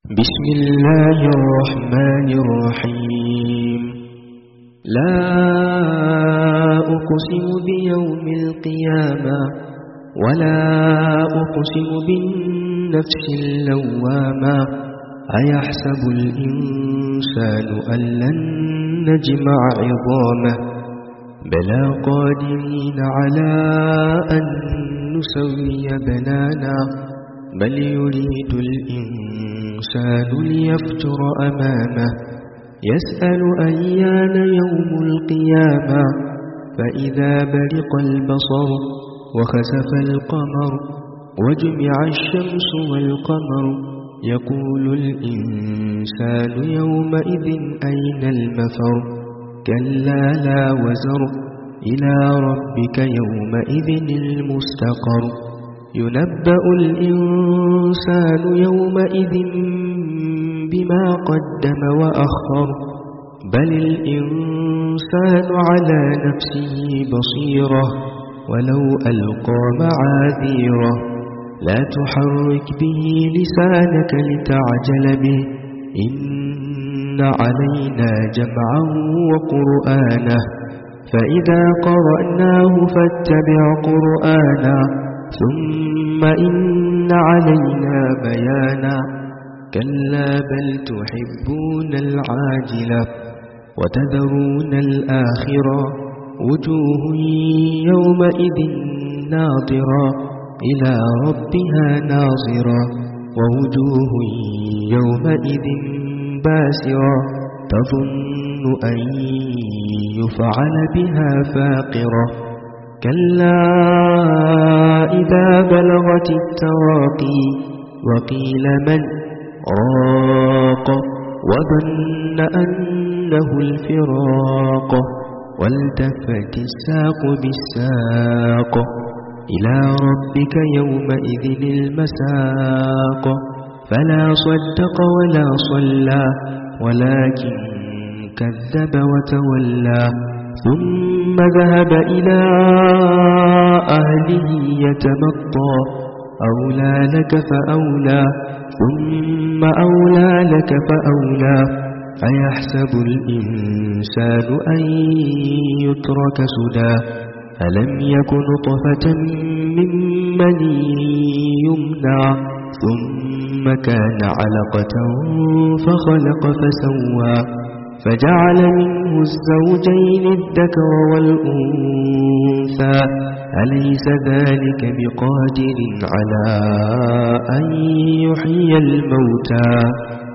بسم الله الرحمن الرحيم. لا أقسم بيوم القيامة ولا أقسم بالنفس اللوامة أيحسب الإنسان أن لن نجمع عظامه بلى قادرين على أن نسوي بنانا بل يريد الإنسان ليفجر أمامه يسأل أيان يوم القيامة فإذا برق البصر وخسف القمر وجمع الشمس والقمر يقول الإنسان يومئذ أين المفر كلا لا وزر إلى ربك يومئذ المستقر ينبأ الإنسان يومئذ بما قدم وأخر بل الإنسان على نفسه بصيرة ولو ألقى معاذيره لا تحرك به لسانك لتعجل به إن علينا جمعه وقرآنه فإذا قرأناه فاتبع قرآنه ثم إن علينا بيانا كلا بل تحبون العاجلة وتذرون الآخرة وجوه يومئذ ناظرة إلى ربها ناظرة ووجوه يومئذ باسرة تظن أن يفعل بها فاقرة كلا إذا بلغت التراقي وقيل من راق وظن أنه الفراق والتفت الساق بالساق إلى ربك يومئذ المساق فلا صدق ولا صلى ولكن كذب وتولى ثم ذهب إلى أهله يتمطى أولى لك فأولى ثم أولى لك فأولى أيحسب الإنسان أن يترك سدى ألم يكن طفة من مني يمنى ثم كان علقة فخلق فسوى فجعل منه الزوجين الذكر والأنثى أليس ذلك بقادر على أن يحيي الموتى